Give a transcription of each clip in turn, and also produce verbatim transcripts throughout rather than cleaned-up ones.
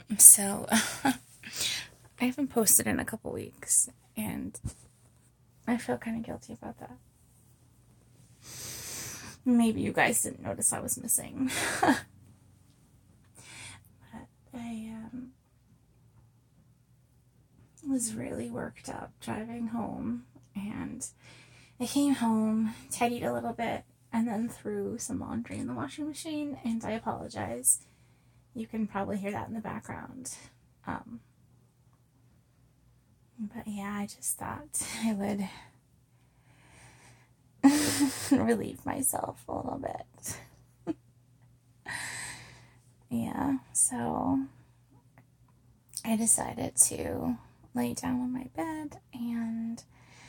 So, I haven't posted in a couple weeks, and I feel kind of guilty about that. Maybe you guys didn't notice I was missing. But I um, was really worked up driving home, and I came home, tidied a little bit, and then threw some laundry in the washing machine, and I apologize. You can probably hear that in the background. Um, but yeah, I just thought I would relieve myself a little bit. Yeah, so I decided to lay down on my bed, and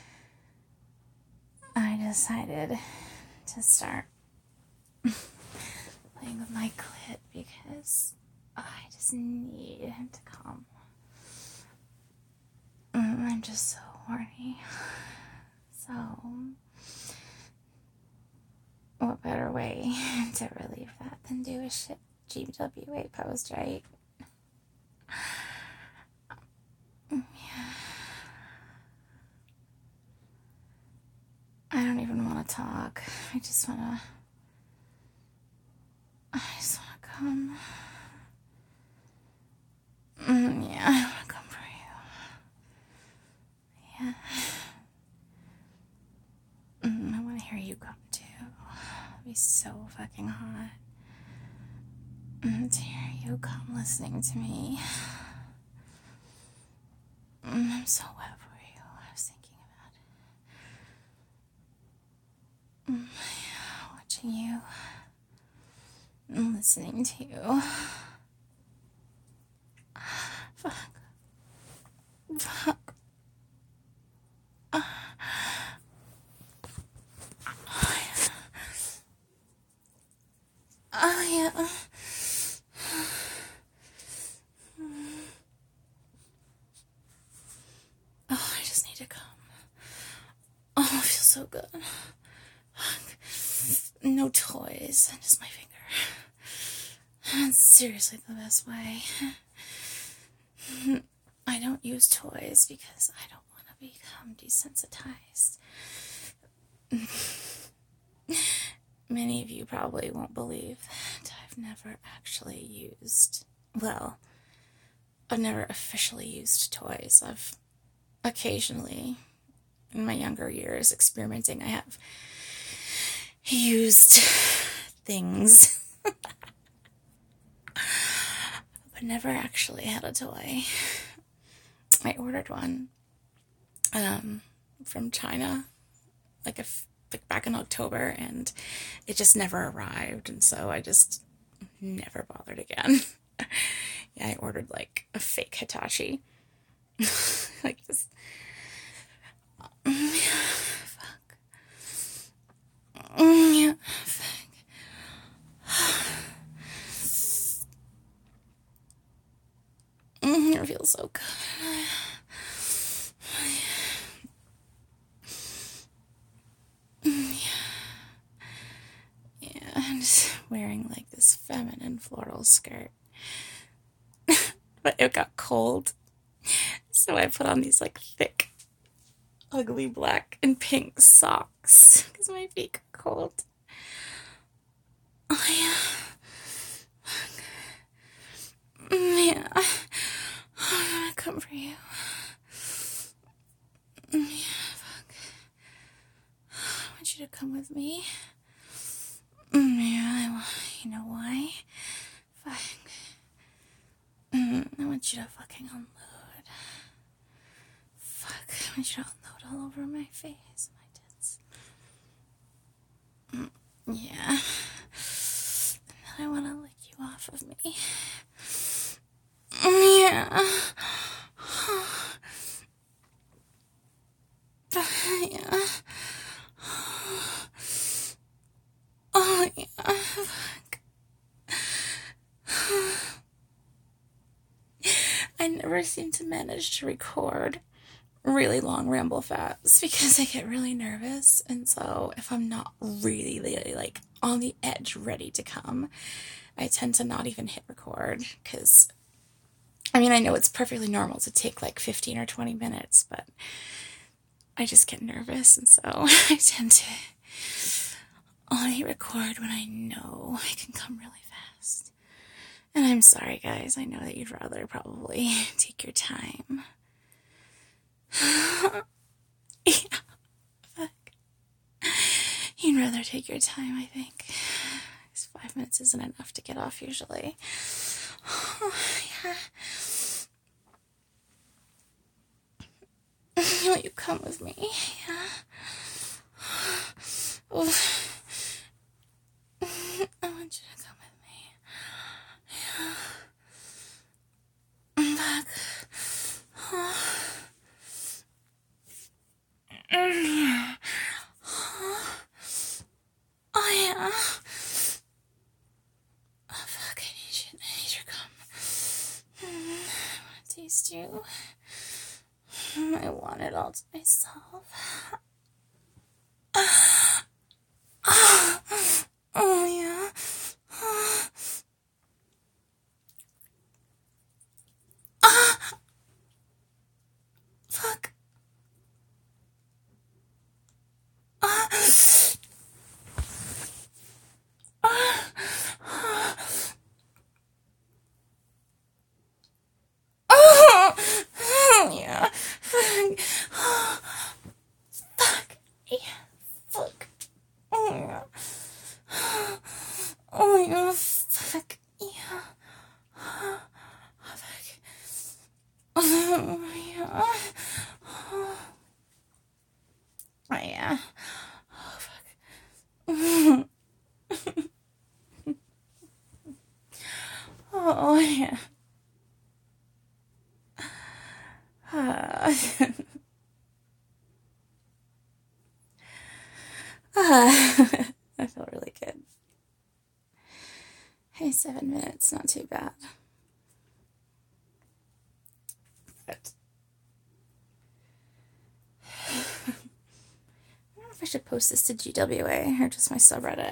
I decided to start playing with my clit because I just need to come. I'm just so horny. So, what better way to relieve that than do a shit G W A pose, right? Yeah. I don't even want to talk. I just want to. I just want to come. Mm, yeah, I want to come for you. Yeah. Mm, I want to hear you come too. It'd be so fucking hot. Mm, to hear you come listening to me. Mm, I'm so wet for you. I was thinking about it. Mm, yeah, watching you. And listening to you. Fuck. Fuck. Uh. Oh, yeah. Oh, I just need to come. Oh, it feels so good. No toys, just my finger. It's seriously the best way. I don't use toys because I don't want to become desensitized. Many of you probably won't believe that I've never actually used, well, I've never officially used toys. I've occasionally, in my younger years, experimenting, I have used things, but never actually had a toy. I ordered one um, from China, like a like back in October, and it just never arrived, and so I just never bothered again. Yeah, I ordered like a fake Hitachi. Like this. Yeah, fuck. Yeah, fuck. It feels so good. Yeah, I'm just wearing like this feminine floral skirt. But it got cold. So I put on these like thick, ugly black and pink socks because my feet got cold. Oh yeah. Yeah. I want to come for you. Yeah, fuck. I want you to come with me. Yeah, I want, you know why? Fuck. I want you to fucking unload. Fuck, I want you to unload all over my face, my tits. Yeah. And then I want to lick you off of me. Yeah. Yeah. Oh, yeah. Fuck. I never seem to manage to record really long ramble fats because I get really nervous, and so if I'm not really, really like on the edge ready to come, I tend to not even hit record because I mean, I know it's perfectly normal to take like fifteen or twenty minutes, but I just get nervous, and so I tend to only record when I know I can come really fast. And I'm sorry, guys. I know that you'd rather probably take your time. Yeah, fuck. You'd rather take your time, I think. Because five minutes isn't enough to get off usually. Yeah. Will you come with me? Yeah. Oh. I want you to come with me. Yeah. Back. Oh. Oh, yeah. Oh, fuck, I need you. I need your cum. I want to taste you. I want it all to myself. Oh, yeah. Fuck. Yeah. Fuck. Fuck. Yeah. Fuck. Oh, yeah. Oh, yeah. Fuck. Yeah. Oh, fuck. Oh, yeah. Oh, yeah. Oh, fuck. Oh, yeah. Uh, uh, I felt really good. Hey, seven minutes, not too bad. But I don't know if I should post this to G W A or just my subreddit.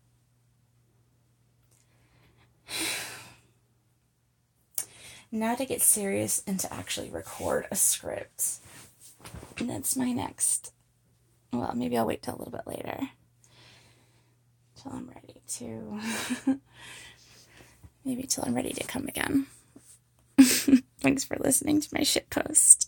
Now to get serious and to actually record a script. And that's my next. Well, maybe I'll wait till a little bit later. Till I'm ready to. Maybe till I'm ready to come again. Thanks for listening to my shitpost.